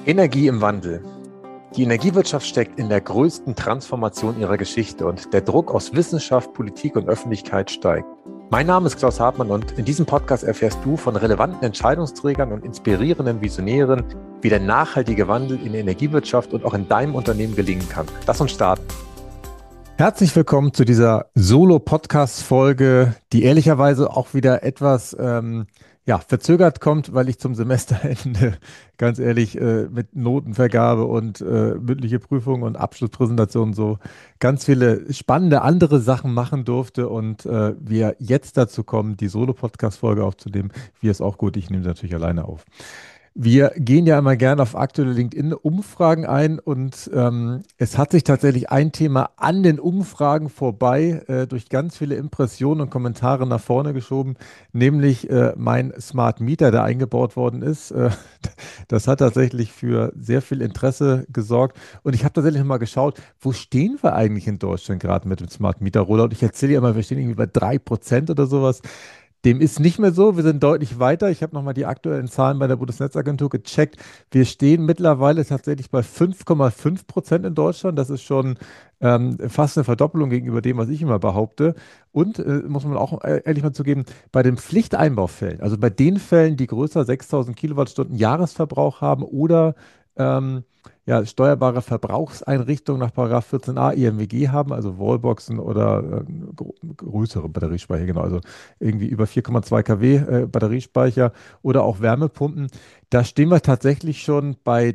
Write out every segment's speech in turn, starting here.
Energie im Wandel. Die Energiewirtschaft steckt in der größten Transformation ihrer Geschichte und der Druck aus Wissenschaft, Politik und Öffentlichkeit steigt. Mein Name ist Klaus Hartmann und in diesem Podcast erfährst du von relevanten Entscheidungsträgern und inspirierenden Visionären, wie der nachhaltige Wandel in der Energiewirtschaft und auch in deinem Unternehmen gelingen kann. Lass uns starten. Herzlich willkommen zu dieser Solo-Podcast-Folge, die ehrlicherweise auch wieder etwas verzögert kommt, weil ich zum Semesterende ganz ehrlich mit Notenvergabe und mündliche Prüfungen und Abschlusspräsentationen so ganz viele spannende andere Sachen machen durfte und wir jetzt dazu kommen, die Solo-Podcast-Folge aufzunehmen. Wie es auch gut, ich nehme sie natürlich alleine auf. Wir gehen ja immer gerne auf aktuelle LinkedIn-Umfragen ein und es hat sich tatsächlich ein Thema an den Umfragen vorbei durch ganz viele Impressionen und Kommentare nach vorne geschoben, nämlich mein Smart Meter, der eingebaut worden ist. Das hat tatsächlich für sehr viel Interesse gesorgt und ich habe tatsächlich mal geschaut, wo stehen wir eigentlich in Deutschland gerade mit dem Smart Meter Rollout? Ich erzähle ja immer, wir stehen irgendwie bei 3% oder sowas. Dem ist nicht mehr so. Wir sind deutlich weiter. Ich habe nochmal die aktuellen Zahlen bei der Bundesnetzagentur gecheckt. Wir stehen mittlerweile tatsächlich bei 5,5% in Deutschland. Das ist schon fast eine Verdoppelung gegenüber dem, was ich immer behaupte. Und muss man auch ehrlich mal zugeben, bei den Pflichteinbaufällen, also bei den Fällen, die größer 6000 Kilowattstunden Jahresverbrauch haben oder steuerbare Verbrauchseinrichtungen nach § 14a EMWG haben, also Wallboxen oder größere Batteriespeicher, genau, also irgendwie über 4,2 kW Batteriespeicher oder auch Wärmepumpen. Da stehen wir tatsächlich schon bei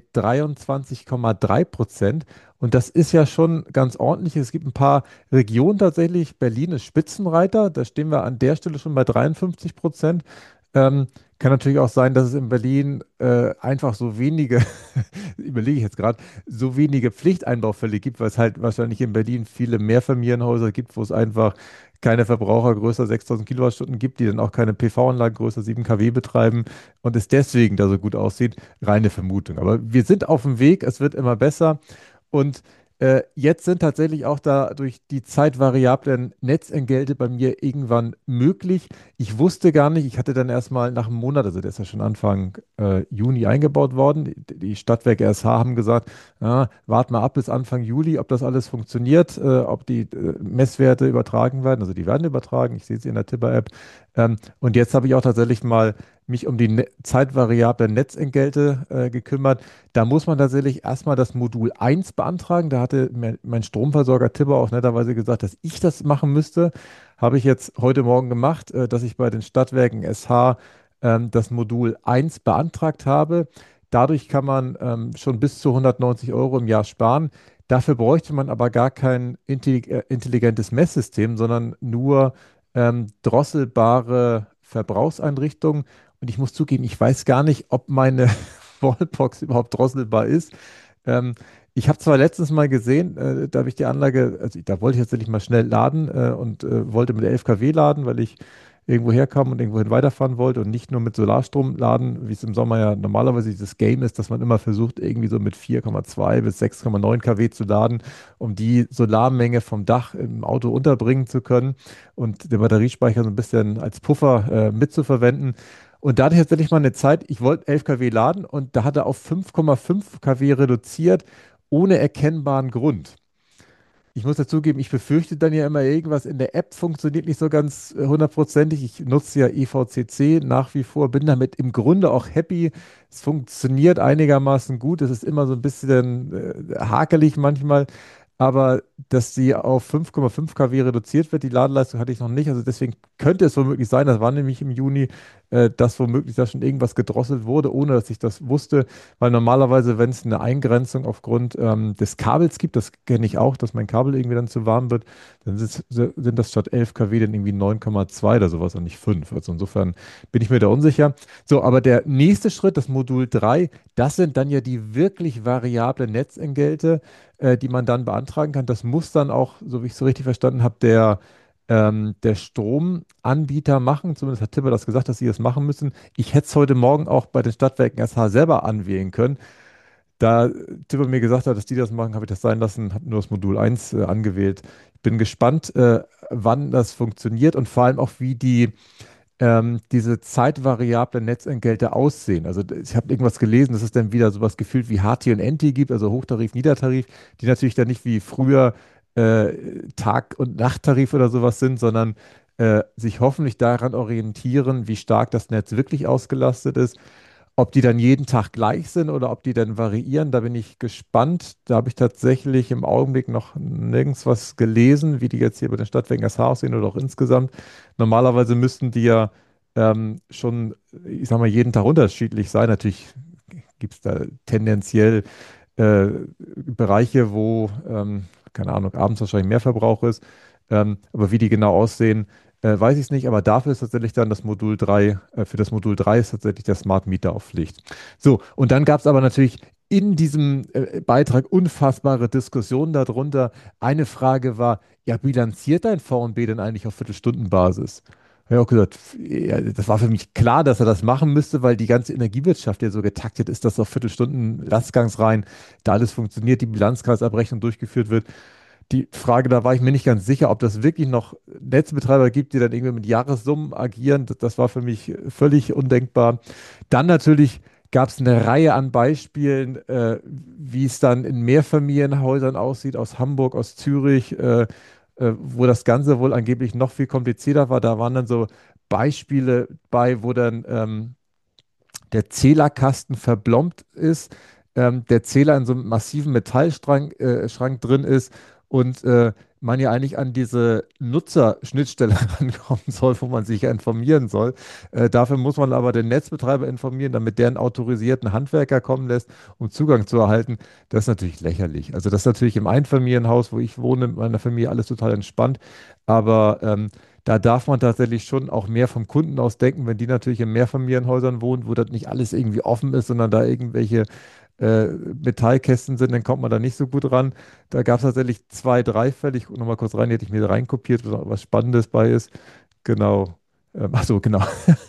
23,3%. Und das ist ja schon ganz ordentlich. Es gibt ein paar Regionen tatsächlich. Berlin ist Spitzenreiter. Da stehen wir an der Stelle schon bei 53%. Kann natürlich auch sein, dass es in Berlin einfach so wenige, überlege ich jetzt gerade, so wenige Pflichteinbaufälle gibt, weil es halt wahrscheinlich in Berlin viele Mehrfamilienhäuser gibt, wo es einfach keine Verbraucher größer 6000 Kilowattstunden gibt, die dann auch keine PV-Anlagen größer 7 kW betreiben und es deswegen da so gut aussieht. Reine Vermutung. Aber wir sind auf dem Weg, es wird immer besser und jetzt sind tatsächlich auch dadurch die zeitvariablen Netzentgelte bei mir irgendwann möglich. Ich wusste gar nicht, ich hatte dann erstmal nach einem Monat, also der ist ja schon Anfang Juni eingebaut worden. Die Stadtwerke SH haben gesagt, wart mal ab bis Anfang Juli, ob das alles funktioniert, ob die Messwerte übertragen werden. Also die werden übertragen, ich sehe sie in der Tipper-App. Und jetzt habe ich auch tatsächlich mal mich um die zeitvariablen Netzentgelte gekümmert. Da muss man tatsächlich erstmal das Modul 1 beantragen. Da hatte mein Stromversorger Tibber auch netterweise gesagt, dass ich das machen müsste. Habe ich jetzt heute Morgen gemacht, dass ich bei den Stadtwerken SH das Modul 1 beantragt habe. Dadurch kann man schon bis zu 190 Euro im Jahr sparen. Dafür bräuchte man aber gar kein intelligentes Messsystem, sondern nur drosselbare Verbrauchseinrichtungen. Und ich muss zugeben, ich weiß gar nicht, ob meine Wallbox überhaupt drosselbar ist. Ich habe zwar letztens mal gesehen, da habe ich die Anlage, also da wollte ich tatsächlich mal schnell laden und wollte mit 11 kW laden, weil ich irgendwo herkam und irgendwohin weiterfahren wollte und nicht nur mit Solarstrom laden, wie es im Sommer ja normalerweise dieses Game ist, dass man immer versucht, irgendwie so mit 4,2 bis 6,9 kW zu laden, um die Solarmenge vom Dach im Auto unterbringen zu können und den Batteriespeicher so ein bisschen als Puffer mitzuverwenden. Und da hatte ich tatsächlich mal eine Zeit, ich wollte 11 kW laden und da hat er auf 5,5 kW reduziert, ohne erkennbaren Grund. Ich muss dazugeben, ich befürchte dann ja immer, irgendwas in der App funktioniert nicht so ganz hundertprozentig. Ich nutze ja EVCC nach wie vor, bin damit im Grunde auch happy. Es funktioniert einigermaßen gut. Es ist immer so ein bisschen hakelig manchmal. Aber dass sie auf 5,5 kW reduziert wird, die Ladeleistung hatte ich noch nicht. Also deswegen könnte es womöglich sein, das war nämlich im Juni, dass womöglich da schon irgendwas gedrosselt wurde, ohne dass ich das wusste. Weil normalerweise, wenn es eine Eingrenzung aufgrund des Kabels gibt, das kenne ich auch, dass mein Kabel irgendwie dann zu warm wird, dann sind das statt 11 kW dann irgendwie 9,2 oder sowas und nicht 5. Also insofern bin ich mir da unsicher. So, aber der nächste Schritt, das Modul 3, das sind dann ja die wirklich variablen Netzentgelte, die man dann beantragen kann. Das muss dann auch, so wie ich es so richtig verstanden habe, der Stromanbieter machen. Zumindest hat Tipper das gesagt, dass sie das machen müssen. Ich hätte es heute Morgen auch bei den Stadtwerken SH selber anwählen können. Da Tipper mir gesagt hat, dass die das machen, habe ich das sein lassen, habe nur das Modul 1 angewählt. Ich bin gespannt, wann das funktioniert und vor allem auch, wie die diese zeitvariablen Netzentgelte aussehen. Also ich habe irgendwas gelesen, dass es dann wieder sowas gefühlt wie HT und NT gibt, also Hochtarif, Niedertarif, die natürlich dann nicht wie früher Tag- und Nachttarif oder sowas sind, sondern sich hoffentlich daran orientieren, wie stark das Netz wirklich ausgelastet ist. Ob die dann jeden Tag gleich sind oder ob die dann variieren, da bin ich gespannt. Da habe ich tatsächlich im Augenblick noch nirgends was gelesen, wie die jetzt hier bei den Stadtwerken SH aussehen oder auch insgesamt. Normalerweise müssten die ja schon, ich sag mal, jeden Tag unterschiedlich sein. Natürlich gibt es da tendenziell äh, Bereiche, wo, keine Ahnung, abends wahrscheinlich mehr Verbrauch ist. Aber wie die genau aussehen, weiß ich es nicht. Aber dafür ist tatsächlich dann das Modul 3, für das Modul 3 ist tatsächlich der Smart Meter auf Pflicht. So, und dann gab es aber natürlich in diesem Beitrag unfassbare Diskussionen darunter. Eine Frage war, ja, bilanziert dein VNB denn eigentlich auf Viertelstundenbasis? Habe ich auch gesagt, ja, das war für mich klar, dass er das machen müsste, weil die ganze Energiewirtschaft ja so getaktet ist, dass auf Viertelstunden Lastgangsreihen da alles funktioniert, die Bilanzkreisabrechnung durchgeführt wird. Die Frage, da war ich mir nicht ganz sicher, ob das wirklich noch Netzbetreiber gibt, die dann irgendwie mit Jahressummen agieren. Das war für mich völlig undenkbar. Dann natürlich gab es eine Reihe an Beispielen, wie es dann in Mehrfamilienhäusern aussieht, aus Hamburg, aus Zürich, wo das Ganze wohl angeblich noch viel komplizierter war. Da waren dann so Beispiele bei, wo dann der Zählerkasten verblombt ist, der Zähler in so einem massiven Metallschrank Schrank drin ist und man ja eigentlich an diese Nutzerschnittstelle rankommen soll, wo man sich ja informieren soll. Dafür muss man aber den Netzbetreiber informieren, damit der einen autorisierten Handwerker kommen lässt, um Zugang zu erhalten. Das ist natürlich lächerlich. Also das ist natürlich im Einfamilienhaus, wo ich wohne, mit meiner Familie alles total entspannt. Aber da darf man tatsächlich schon auch mehr vom Kunden aus denken, wenn die natürlich in Mehrfamilienhäusern wohnen, wo das nicht alles irgendwie offen ist, sondern da irgendwelche Metallkästen sind, dann kommt man da nicht so gut ran. Da gab es tatsächlich zwei, drei Fälle. Ich gucke nochmal kurz rein, die hätte ich mir reinkopiert, was Spannendes bei ist. Genau. Ach so, genau.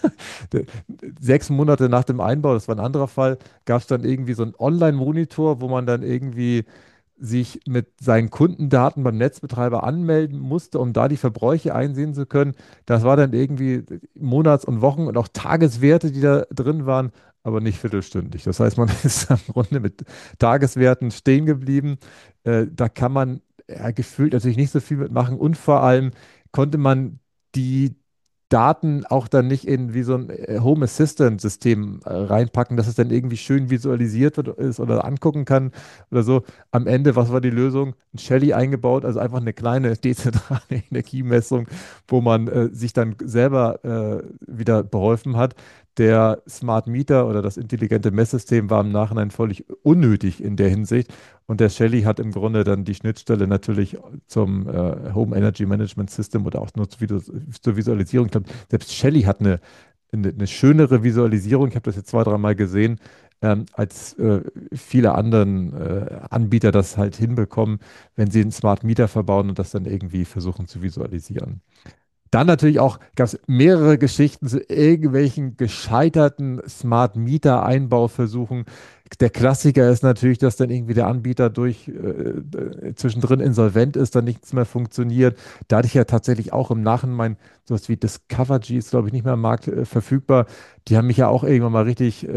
6 Monate nach dem Einbau, das war ein anderer Fall, gab es dann irgendwie so einen Online-Monitor, wo man dann irgendwie sich mit seinen Kundendaten beim Netzbetreiber anmelden musste, um da die Verbräuche einsehen zu können. Das war dann irgendwie Monats- und Wochen- und auch Tageswerte, die da drin waren, aber nicht viertelstündlich. Das heißt, man ist im Grunde mit Tageswerten stehen geblieben. Da kann man gefühlt natürlich nicht so viel mitmachen und vor allem konnte man die Daten auch dann nicht in wie so ein Home Assistant System reinpacken, dass es dann irgendwie schön visualisiert wird ist oder angucken kann oder so. Am Ende, was war die Lösung? Ein Shelly eingebaut, also einfach eine kleine dezentrale Energiemessung, wo man sich dann selber wieder beholfen hat. Der Smart Meter oder das intelligente Messsystem war im Nachhinein völlig unnötig in der Hinsicht. Und der Shelly hat im Grunde dann die Schnittstelle natürlich zum Home Energy Management System oder auch nur zur Visualisierung. Ich glaube, selbst Shelly hat eine schönere Visualisierung. Ich habe das jetzt zwei, dreimal gesehen, als viele anderen Anbieter das halt hinbekommen, wenn sie einen Smart Meter verbauen und das dann irgendwie versuchen zu visualisieren. Dann natürlich auch gab es mehrere Geschichten zu irgendwelchen gescheiterten Smart Meter Einbauversuchen. Der Klassiker ist natürlich, dass dann irgendwie der Anbieter zwischendrin insolvent ist, dann nichts mehr funktioniert. Da hatte ich ja tatsächlich auch im Nachhinein sowas wie Discovergy ist, glaube ich, nicht mehr am Markt verfügbar. Die haben mich ja auch irgendwann mal richtig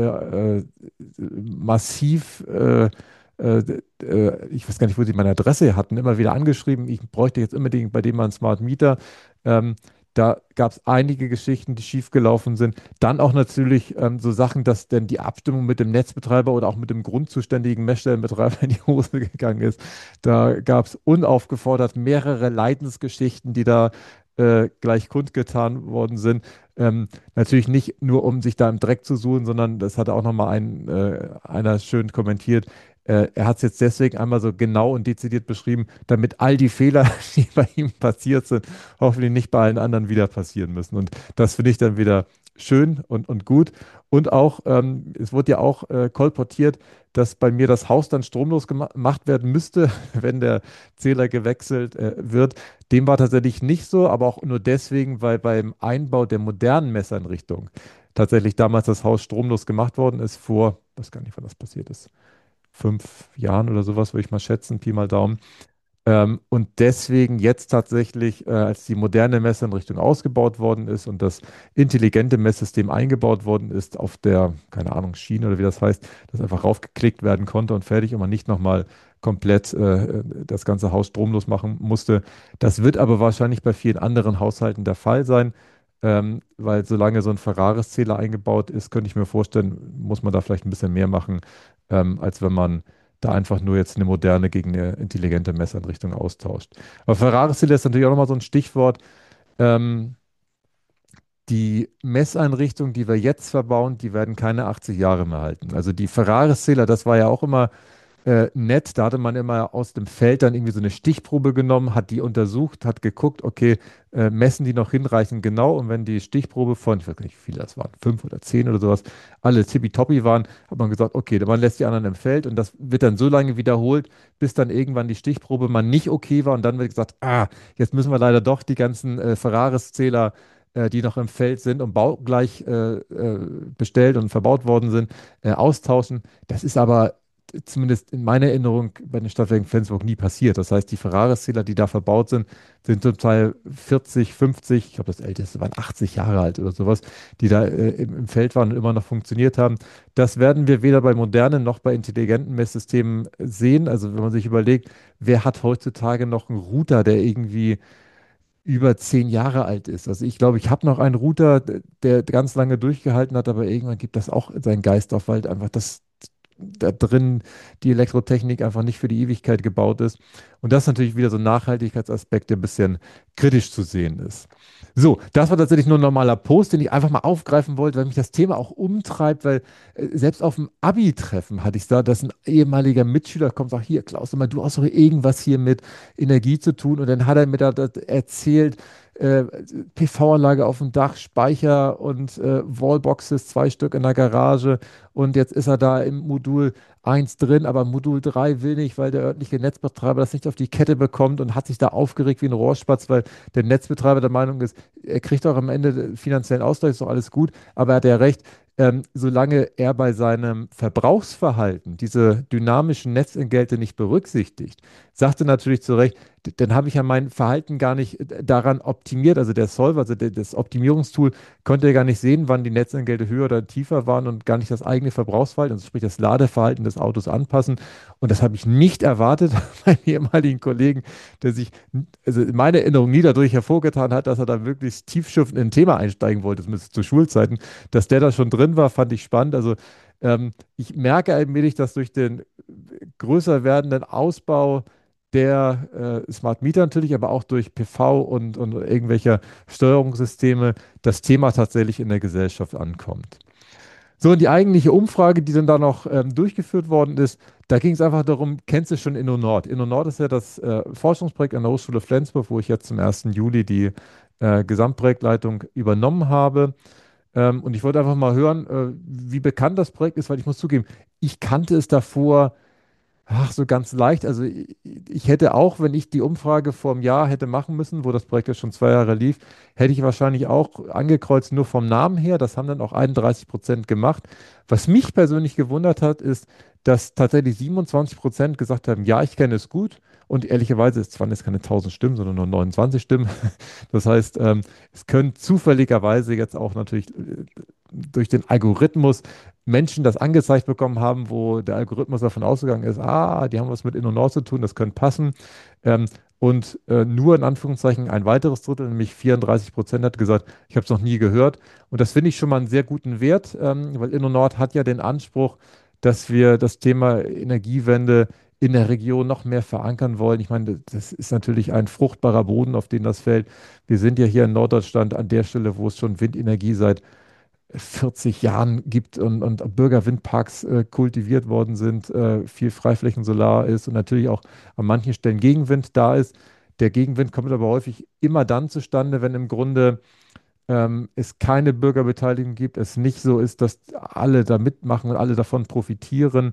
massiv ich weiß gar nicht, wo sie meine Adresse hatten, immer wieder angeschrieben, ich bräuchte jetzt unbedingt bei dem mal einen Smart Meter. Ähm, Da gab es einige Geschichten, die schiefgelaufen sind. Dann auch natürlich so Sachen, dass denn die Abstimmung mit dem Netzbetreiber oder auch mit dem grundzuständigen Messstellenbetreiber in die Hose gegangen ist. Da gab es unaufgefordert mehrere Leidensgeschichten, die da gleich kundgetan worden sind. Natürlich nicht nur, um sich da im Dreck zu suchen, sondern das hatte auch nochmal einer schön kommentiert. Er hat es jetzt deswegen einmal so genau und dezidiert beschrieben, damit all die Fehler, die bei ihm passiert sind, hoffentlich nicht bei allen anderen wieder passieren müssen. Und das finde ich dann wieder schön und gut. Und auch, es wurde ja auch kolportiert, dass bei mir das Haus dann stromlos gemacht werden müsste, wenn der Zähler gewechselt wird. Dem war tatsächlich nicht so, aber auch nur deswegen, weil beim Einbau der modernen Messeinrichtung tatsächlich damals das Haus stromlos gemacht worden ist, vor, weiß gar nicht, wann das passiert ist, 5 Jahren oder sowas, würde ich mal schätzen, Pi mal Daumen. Und deswegen jetzt tatsächlich, als die moderne Messeinrichtung ausgebaut worden ist und das intelligente Messsystem eingebaut worden ist auf der, keine Ahnung, Schiene oder wie das heißt, das einfach raufgeklickt werden konnte und fertig und man nicht nochmal komplett das ganze Haus stromlos machen musste. Das wird aber wahrscheinlich bei vielen anderen Haushalten der Fall sein, weil solange so ein Ferraris-Zähler eingebaut ist, könnte ich mir vorstellen, muss man da vielleicht ein bisschen mehr machen, als wenn man da einfach nur jetzt eine moderne gegen eine intelligente Messeinrichtung austauscht. Aber Ferrari-Zähler ist natürlich auch nochmal so ein Stichwort. Ähm, Die Messeinrichtungen, die wir jetzt verbauen, die werden keine 80 Jahre mehr halten. Also die Ferrari-Zähler, das war ja auch immer nett. Da hatte man immer aus dem Feld dann irgendwie so eine Stichprobe genommen, hat die untersucht, hat geguckt, okay, messen die noch hinreichend genau? Und wenn die Stichprobe von, ich weiß gar nicht, wie viele das waren, 5 oder 10 oder sowas, alle tippitoppi waren, hat man gesagt, okay, man lässt die anderen im Feld und das wird dann so lange wiederholt, bis dann irgendwann die Stichprobe mal nicht okay war und dann wird gesagt, jetzt müssen wir leider doch die ganzen Ferraris-Zähler die noch im Feld sind und baugleich bestellt und verbaut worden sind, austauschen. Das ist aber zumindest in meiner Erinnerung bei den Stadtwerken Flensburg nie passiert. Das heißt, die Ferraris-Zähler, die da verbaut sind, sind zum Teil 40, 50, ich glaube, das älteste waren 80 Jahre alt oder sowas, die da im Feld waren und immer noch funktioniert haben. Das werden wir weder bei modernen noch bei intelligenten Messsystemen sehen. Also wenn man sich überlegt, wer hat heutzutage noch einen Router, der irgendwie über 10 Jahre alt ist. Also ich glaube, ich habe noch einen Router, der ganz lange durchgehalten hat, aber irgendwann gibt das auch seinen Geist auf, weil einfach das da drin die Elektrotechnik einfach nicht für die Ewigkeit gebaut ist. Und das ist natürlich wieder so ein Nachhaltigkeitsaspekt, der ein bisschen kritisch zu sehen ist. So, das war tatsächlich nur ein normaler Post, den ich einfach mal aufgreifen wollte, weil mich das Thema auch umtreibt, weil selbst auf dem Abi-Treffen hatte ich da, dass ein ehemaliger Mitschüler kommt, sagt, hier, Klaus, sag mal, du hast doch irgendwas hier mit Energie zu tun. Und dann hat er mir da das erzählt, äh, PV-Anlage auf dem Dach, Speicher und Wallboxes, 2 Stück in der Garage. Und jetzt ist er da im Modul 1 drin, aber Modul 3 will nicht, weil der örtliche Netzbetreiber das nicht auf die Kette bekommt und hat sich da aufgeregt wie ein Rohrspatz, weil der Netzbetreiber der Meinung ist, er kriegt auch am Ende finanziellen Ausgleich, ist doch alles gut, aber er hat ja recht, solange er bei seinem Verbrauchsverhalten diese dynamischen Netzentgelte nicht berücksichtigt, sagte natürlich zu Recht, dann habe ich ja mein Verhalten gar nicht daran optimiert. Also der Solver, also das Optimierungstool, konnte ja gar nicht sehen, wann die Netzentgelte höher oder tiefer waren und gar nicht das eigene Verbrauchsverhalten, also sprich das Ladeverhalten des Autos anpassen. Und das habe ich nicht erwartet bei einem ehemaligen Kollegen, der sich, also in meiner Erinnerung nie dadurch hervorgetan hat, dass er da wirklich tiefschürfend in ein Thema einsteigen wollte, zumindest zu Schulzeiten. Dass der da schon drin war, fand ich spannend. Also ich merke allmählich, dass durch den größer werdenden Ausbau der Smart Meter natürlich, aber auch durch PV und irgendwelcher Steuerungssysteme das Thema tatsächlich in der Gesellschaft ankommt. So, und die eigentliche Umfrage, die dann da noch durchgeführt worden ist, da ging es einfach darum, kennst du schon InnoNord? InnoNord ist ja das Forschungsprojekt an der Hochschule Flensburg, wo ich jetzt zum 1. Juli die Gesamtprojektleitung übernommen habe. Und ich wollte einfach mal hören, wie bekannt das Projekt ist, weil ich muss zugeben, ich kannte es davor. Ach, so ganz leicht. Also ich hätte auch, wenn ich die Umfrage vor einem Jahr hätte machen müssen, wo das Projekt ja schon 2 Jahre lief, hätte ich wahrscheinlich auch angekreuzt, nur vom Namen her. Das haben dann auch 31% gemacht. Was mich persönlich gewundert hat, ist, dass tatsächlich 27% gesagt haben, ja, ich kenne es gut. Und ehrlicherweise, es waren jetzt keine 1000 Stimmen, sondern nur 29 Stimmen. Das heißt, es können zufälligerweise jetzt auch natürlich durch den Algorithmus Menschen das angezeigt bekommen haben, wo der Algorithmus davon ausgegangen ist, die haben was mit InnoNord zu tun, das könnte passen. Ähm, und nur in Anführungszeichen ein weiteres Drittel, nämlich 34% hat gesagt, ich habe es noch nie gehört. Und das finde ich schon mal einen sehr guten Wert, weil InnoNord hat ja den Anspruch, dass wir das Thema Energiewende in der Region noch mehr verankern wollen. Ich meine, das ist natürlich ein fruchtbarer Boden, auf den das fällt. Wir sind ja hier in Norddeutschland an der Stelle, wo es schon Windenergie seit 40 Jahren gibt und Bürgerwindparks kultiviert worden sind, viel Freiflächensolar ist und natürlich auch an manchen Stellen Gegenwind da ist. Der Gegenwind kommt aber häufig immer dann zustande, wenn im Grunde es keine Bürgerbeteiligung gibt, es nicht so ist, dass alle da mitmachen und alle davon profitieren.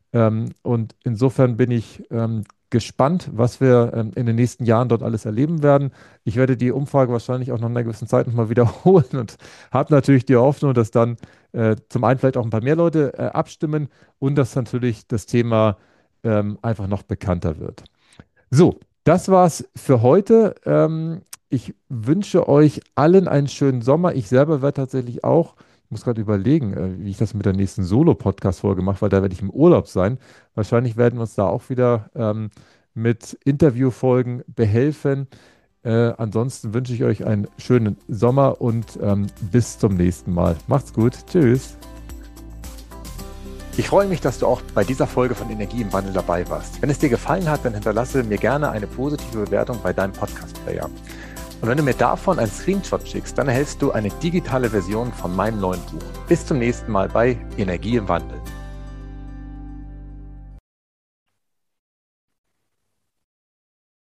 Und insofern bin ich gespannt, was wir in den nächsten Jahren dort alles erleben werden. Ich werde die Umfrage wahrscheinlich auch nach einer gewissen Zeit nochmal wiederholen und habe natürlich die Hoffnung, dass dann zum einen vielleicht auch ein paar mehr Leute abstimmen und dass natürlich das Thema einfach noch bekannter wird. So, Das war's für heute. Ich wünsche euch allen einen schönen Sommer. Ich selber werde tatsächlich auch, ich muss gerade überlegen, wie ich das mit der nächsten Solo-Podcast-Folge mache, weil da werde ich im Urlaub sein. Wahrscheinlich werden wir uns da auch wieder mit Interviewfolgen behelfen. Ansonsten wünsche ich euch einen schönen Sommer und bis zum nächsten Mal. Macht's gut. Tschüss. Ich freue mich, dass du auch bei dieser Folge von Energie im Wandel dabei warst. Wenn es dir gefallen hat, dann hinterlasse mir gerne eine positive Bewertung bei deinem Podcast-Player. Und wenn du mir davon einen Screenshot schickst, dann erhältst du eine digitale Version von meinem neuen Buch. Bis zum nächsten Mal bei Energie im Wandel.